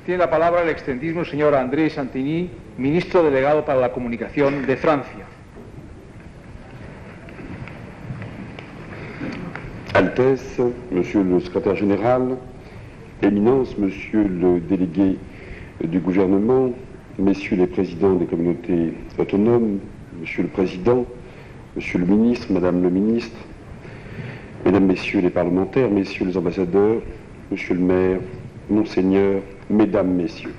Tiene la palabra el excelentísimo señor André Santini, ministro delegado para la comunicación de Francia. Altesse, Monsieur le secrétaire général, Éminence, Monsieur le délégué du gouvernement, Messieurs les présidents des communautés autonomes, Monsieur le Président, Monsieur le ministre, Madame le ministre, Mesdames, Messieurs les parlementaires, Messieurs les ambassadeurs, Monsieur le maire, Monseigneur, Mesdames, Messieurs.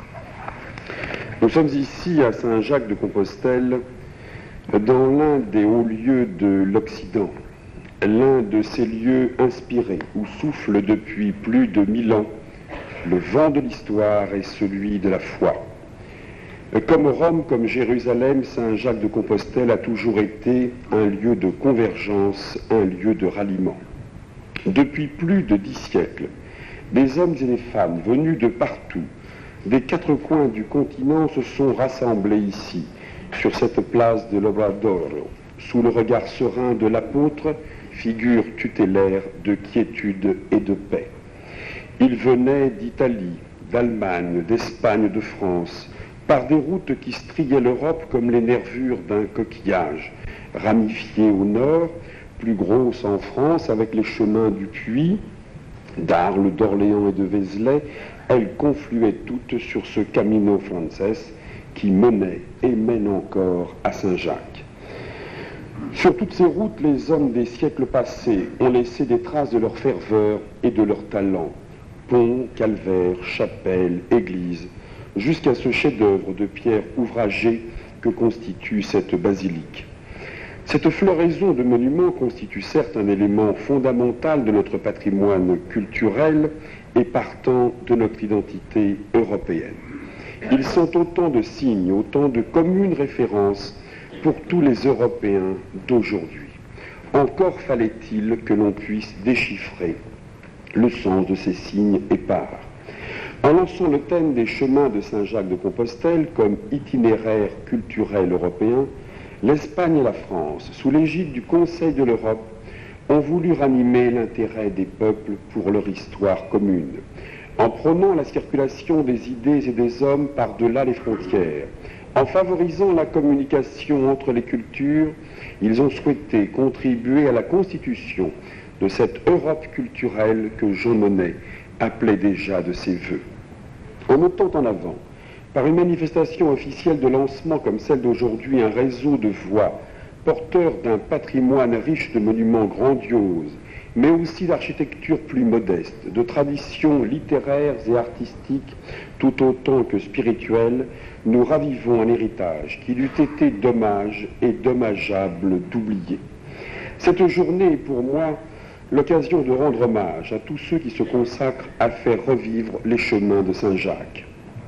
Nous sommes ici à Saint-Jacques-de-Compostelle, dans l'un des hauts lieux de l'Occident, l'un de ces lieux inspirés où souffle depuis plus de 1000 ans le vent de l'histoire et celui de la foi. Comme Rome, comme Jérusalem, Saint-Jacques-de-Compostelle a toujours été un lieu de convergence, un lieu de ralliement. Depuis plus de 10 siècles, des hommes et des femmes venus de partout, des quatre coins du continent, se sont rassemblés ici, sur cette place de l'Obradoro, sous le regard serein de l'apôtre, figure tutélaire de quiétude et de paix. Ils venaient d'Italie, d'Allemagne, d'Espagne, de France, par des routes qui striaient l'Europe comme les nervures d'un coquillage, ramifiées au nord, plus grosses en France avec les chemins du Puy, d'Arles, d'Orléans et de Vézelay. Elles confluaient toutes sur ce Camino Frances qui menait et mène encore à Saint-Jacques. Sur toutes ces routes, les hommes des siècles passés ont laissé des traces de leur ferveur et de leur talent. Ponts, calvaires, chapelles, églises, jusqu'à ce chef-d'œuvre de pierre ouvragée que constitue cette basilique. Cette floraison de monuments constitue certes un élément fondamental de notre patrimoine culturel et partant de notre identité européenne. Ils sont autant de signes, autant de communes références pour tous les Européens d'aujourd'hui. Encore fallait-il que l'on puisse déchiffrer le sens de ces signes épars. En lançant le thème des chemins de Saint-Jacques-de-Compostelle comme itinéraire culturel européen, l'Espagne et la France, sous l'égide du Conseil de l'Europe, ont voulu ranimer l'intérêt des peuples pour leur histoire commune. En prônant la circulation des idées et des hommes par-delà les frontières, en favorisant la communication entre les cultures, ils ont souhaité contribuer à la constitution de cette Europe culturelle que Jean Monnet appelait déjà de ses voeux. En mettant en avant, par une manifestation officielle de lancement comme celle d'aujourd'hui, un réseau de voix porteur d'un patrimoine riche de monuments grandioses, mais aussi d'architecture plus modeste, de traditions littéraires et artistiques tout autant que spirituelles, nous ravivons un héritage qu'il eût été dommage et dommageable d'oublier. Cette journée est pour moi l'occasion de rendre hommage à tous ceux qui se consacrent à faire revivre les chemins de Saint-Jacques.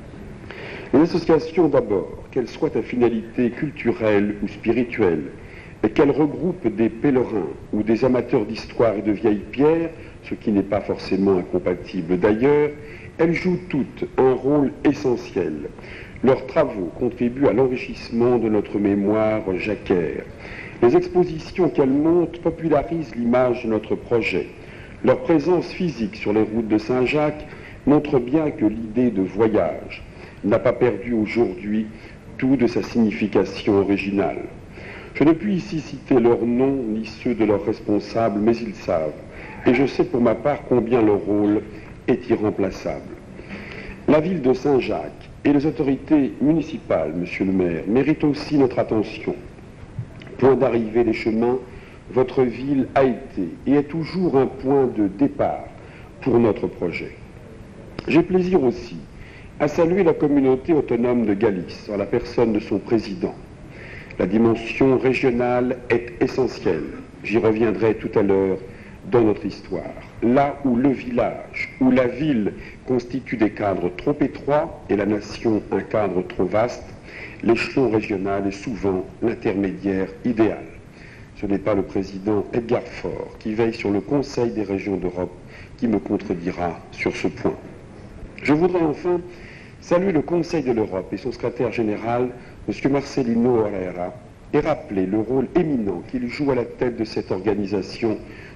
Une association d'abord, qu'elle soit à finalité culturelle ou spirituelle, et qu'elle regroupe des pèlerins ou des amateurs d'histoire et de vieilles pierres, ce qui n'est pas forcément incompatible d'ailleurs, elles jouent toutes un rôle essentiel. Leurs travaux contribuent à l'enrichissement de notre mémoire jacquaire. Les expositions qu'elles montent popularisent l'image de notre projet. Leur présence physique sur les routes de Saint-Jacques montre bien que l'idée de voyage n'a pas perdu aujourd'hui tout de sa signification originale. Je ne puis ici citer leurs noms ni ceux de leurs responsables, mais ils savent, et je sais pour ma part combien leur rôle est irremplaçable. La ville de Saint-Jacques et les autorités municipales, monsieur le maire, méritent aussi notre attention. Point d'arrivée des chemins, votre ville a été et est toujours un point de départ pour notre projet. J'ai plaisir aussi à saluer la communauté autonome de Galice, en la personne de son président. La dimension régionale est essentielle. J'y reviendrai tout à l'heure dans notre histoire. Là où le village, où la ville constitue des cadres trop étroits et la nation un cadre trop vaste, l'échelon régional est souvent l'intermédiaire idéal. Ce n'est pas le président Edgar Faure, qui veille sur le Conseil des régions d'Europe, qui me contredira sur ce point. Je voudrais enfin saluer le Conseil de l'Europe et son secrétaire général, M. Marcelino Herrera, et rappeler le rôle éminent qu'il joue à la tête de cette organisation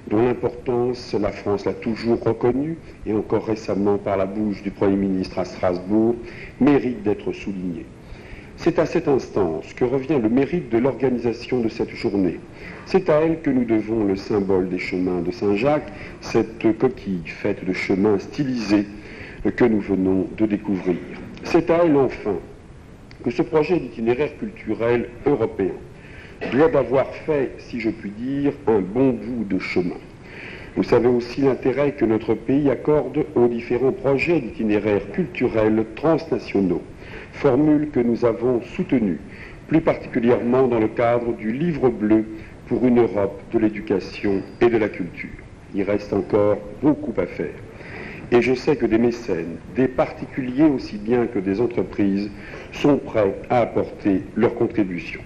dont l'importance, la France l'a toujours reconnue, et encore récemment par la bouche du Premier ministre à Strasbourg, mérite d'être soulignée. C'est à cette instance que revient le mérite de l'organisation de cette journée. C'est à elle que nous devons le symbole des chemins de Saint-Jacques, cette coquille faite de chemins stylisés que nous venons de découvrir. C'est à elle enfin que ce projet d'itinéraire culturel européen doit avoir fait, si je puis dire, un bon bout de chemin. Vous savez aussi l'intérêt que notre pays accorde aux différents projets d'itinéraires culturels transnationaux, formule que nous avons soutenue, plus particulièrement dans le cadre du Livre bleu pour une Europe de l'éducation et de la culture. Il reste encore beaucoup à faire. Et je sais que des mécènes, des particuliers aussi bien que des entreprises, sont prêts à apporter leur contribution.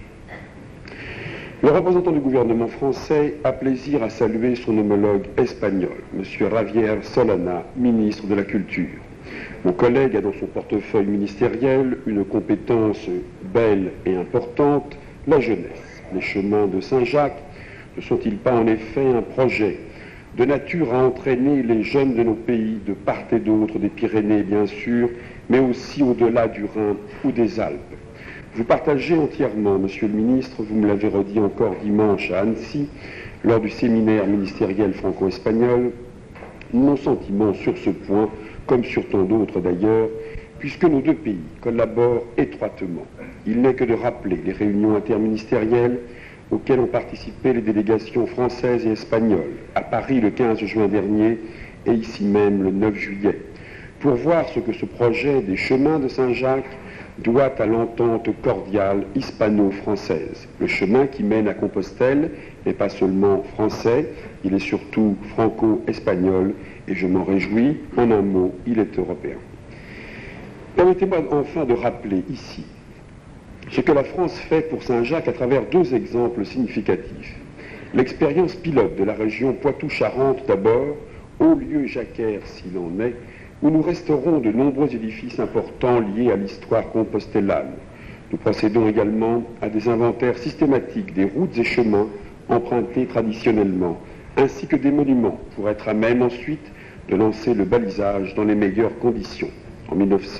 Le représentant du gouvernement français a plaisir à saluer son homologue espagnol, M. Javier Solana, ministre de la Culture. Mon collègue a dans son portefeuille ministériel une compétence belle et importante, la jeunesse. Les chemins de Saint-Jacques ne sont-ils pas en effet un projet de nature à entraîner les jeunes de nos pays de part et d'autre des Pyrénées bien sûr, mais aussi au-delà du Rhin ou des Alpes? Vous partagez entièrement, Monsieur le Ministre, vous me l'avez redit encore dimanche à Annecy, lors du séminaire ministériel franco-espagnol, mon sentiment sur ce point, comme sur tant d'autres d'ailleurs, puisque nos deux pays collaborent étroitement. Il n'est que de rappeler les réunions interministérielles auxquelles ont participé les délégations françaises et espagnoles, à Paris le 15 juin dernier et ici même le 9 juillet, pour voir ce que ce projet des chemins de Saint-Jacques doit à l'entente cordiale hispano-française. Le chemin qui mène à Compostelle n'est pas seulement français, il est surtout franco-espagnol, et je m'en réjouis. En un mot, il est européen. Permettez-moi enfin de rappeler ici ce que la France fait pour Saint-Jacques à travers deux exemples significatifs. L'expérience pilote de la région Poitou-Charentes d'abord, haut lieu jacquaire s'il en est, où nous resterons de nombreux édifices importants liés à l'histoire compostellane. Nous procédons également à des inventaires systématiques des routes et chemins empruntés traditionnellement, ainsi que des monuments, pour être à même ensuite de lancer le balisage dans les meilleures conditions. En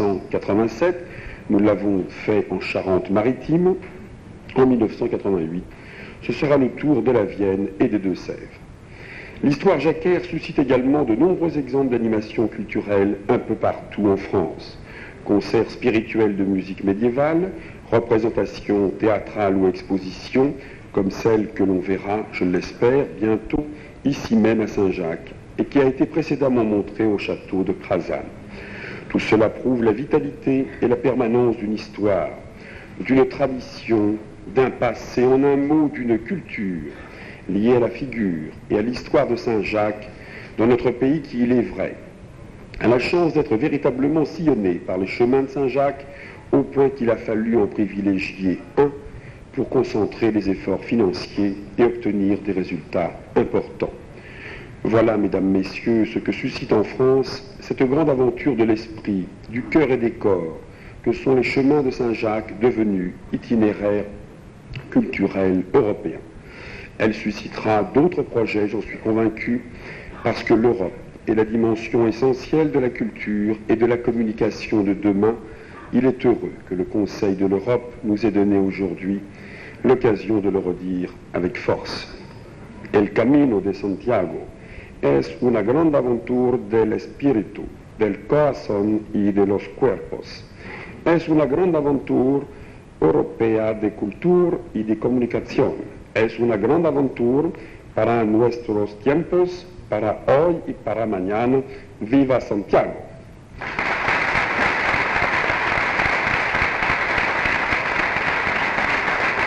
1987, nous l'avons fait en Charente-Maritime. En 1988, ce sera le tour de la Vienne et des Deux-Sèvres. L'histoire jacquaire suscite également de nombreux exemples d'animation culturelle un peu partout en France. Concerts spirituels de musique médiévale, représentations théâtrales ou expositions, comme celle que l'on verra, je l'espère, bientôt, ici même à Saint-Jacques, et qui a été précédemment montrée au château de Prazan. Tout cela prouve la vitalité et la permanence d'une histoire, d'une tradition, d'un passé, en un mot, d'une culture, liée à la figure et à l'histoire de Saint-Jacques dans notre pays qui, il est vrai, a la chance d'être véritablement sillonné par les chemins de Saint-Jacques au point qu'il a fallu en privilégier un pour concentrer les efforts financiers et obtenir des résultats importants. Voilà, mesdames, messieurs, ce que suscite en France cette grande aventure de l'esprit, du cœur et des corps, que sont les chemins de Saint-Jacques devenus itinéraires culturels européens. Elle suscitera d'autres projets, j'en suis convaincu, parce que l'Europe est la dimension essentielle de la culture et de la communication de demain. Il est heureux que le Conseil de l'Europe nous ait donné aujourd'hui l'occasion de le redire avec force. El Camino de Santiago es una grande aventura del espíritu, del corazón y de los cuerpos. Es una grande aventura europea de cultura y de comunicación. Es una gran aventura para nuestros tiempos, para hoy y para mañana. ¡Viva Santiago!